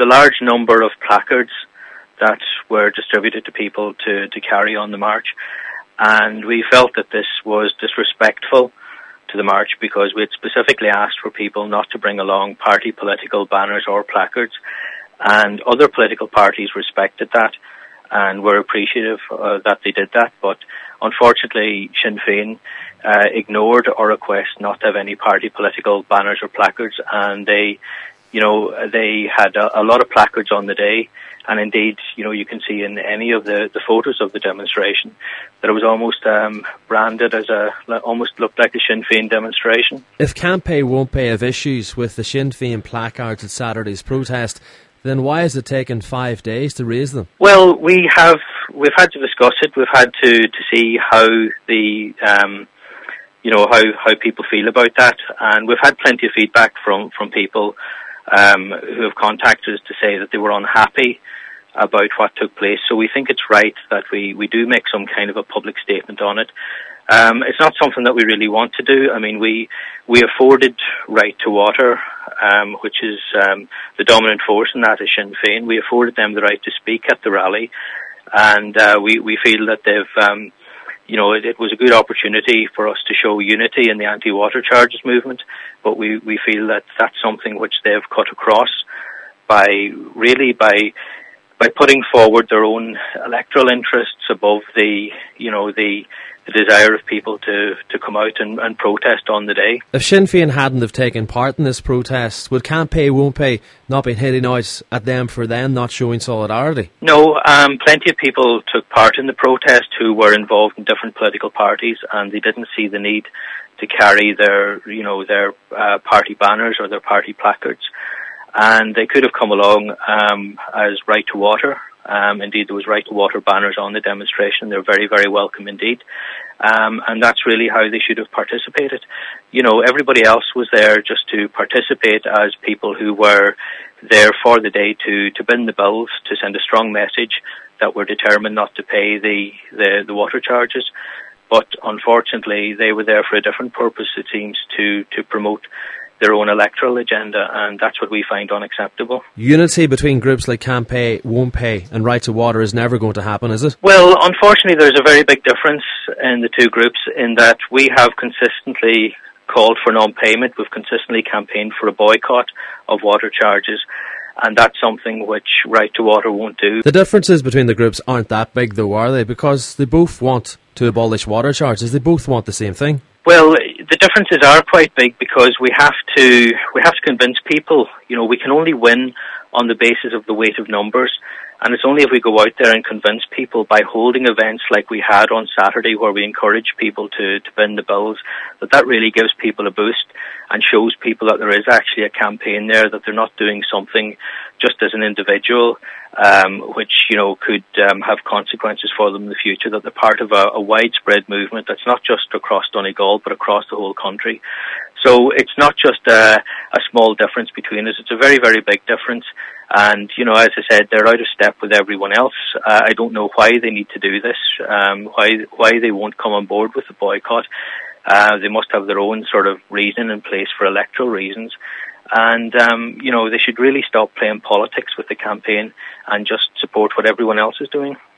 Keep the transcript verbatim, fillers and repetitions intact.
the large number of placards that were distributed to people to, to carry on the march. And we felt that this was disrespectful to the march because we had specifically asked for people not to bring along party political banners or placards. And other political parties respected that and were appreciative uh, that they did that. But unfortunately, Sinn Féin uh, ignored our request not to have any party political banners or placards, and they, you know, they had a, a lot of placards on the day. And indeed, you know, you can see in any of the, the photos of the demonstration that it was almost um, branded as a, almost looked like a Sinn Féin demonstration. If Campay won't pay have issues with the Sinn Féin placards at Saturday's protest, then why has it taken five days to raise them? Well, we have, we've had to discuss it. We've had to, to see how the, um, you know, how, how people feel about that. And we've had plenty of feedback from, from people um, who have contacted us to say that they were unhappy about what took place. So we think it's right that we, we do make some kind of a public statement on it. Um, it's not something that we really want to do. I mean, we we afforded Right to Water, um, which is um, the dominant force in that is Sinn Féin. We afforded them the right to speak at the rally, and uh, we we feel that they've, um, you know, it, it was a good opportunity for us to show unity in the anti-water charges movement. But we we feel that that's something which they've cut across by really by. by putting forward their own electoral interests above the, you know, the, the desire of people to, to come out and, and protest on the day. If Sinn Féin hadn't have taken part in this protest, would Can't Pay Won't Pay not been hitting out at them for then not showing solidarity? No, um, plenty of people took part in the protest who were involved in different political parties, and they didn't see the need to carry their, you know, their uh, party banners or their party placards. And they could have come along um, as Right to Water. Um, indeed, there was Right to Water banners on the demonstration. They're very, very welcome indeed. Um, and that's really how they should have participated. You know, everybody else was there just to participate as people who were there for the day to, to bend the bills, to send a strong message that we're determined not to pay the, the, the water charges. But unfortunately, they were there for a different purpose, it seems, to, to promote their own electoral agenda, and that's what we find unacceptable. Unity between groups like Can't Pay, Won't Pay and Right to Water is never going to happen, is it? Well, unfortunately there's a very big difference in the two groups in that we have consistently called for non-payment, we've consistently campaigned for a boycott of water charges, and that's something which Right to Water won't do. The differences between the groups aren't that big though, are they? Because they both want to abolish water charges, they both want the same thing. Well, the differences are quite big because we have to we have to convince people. You know, we can only win on the basis of the weight of numbers, and it's only if we go out there and convince people by holding events like we had on Saturday where we encourage people to, to bend the bills, that that really gives people a boost and shows people that there is actually a campaign there, that they're not doing something just as an individual, um, which, you know, could um, have consequences for them in the future, that they're part of a, a widespread movement that's not just across Donegal but across the whole country. So it's not just a, a small difference between us, it's a very, very big difference. And, you know, as I said, they're out of step with everyone else. Uh, I don't know why they need to do this, um, why why they won't come on board with the boycott. Uh, they must have their own sort of reason in place for electoral reasons. And, um, you know, they should really stop playing politics with the campaign and just support what everyone else is doing.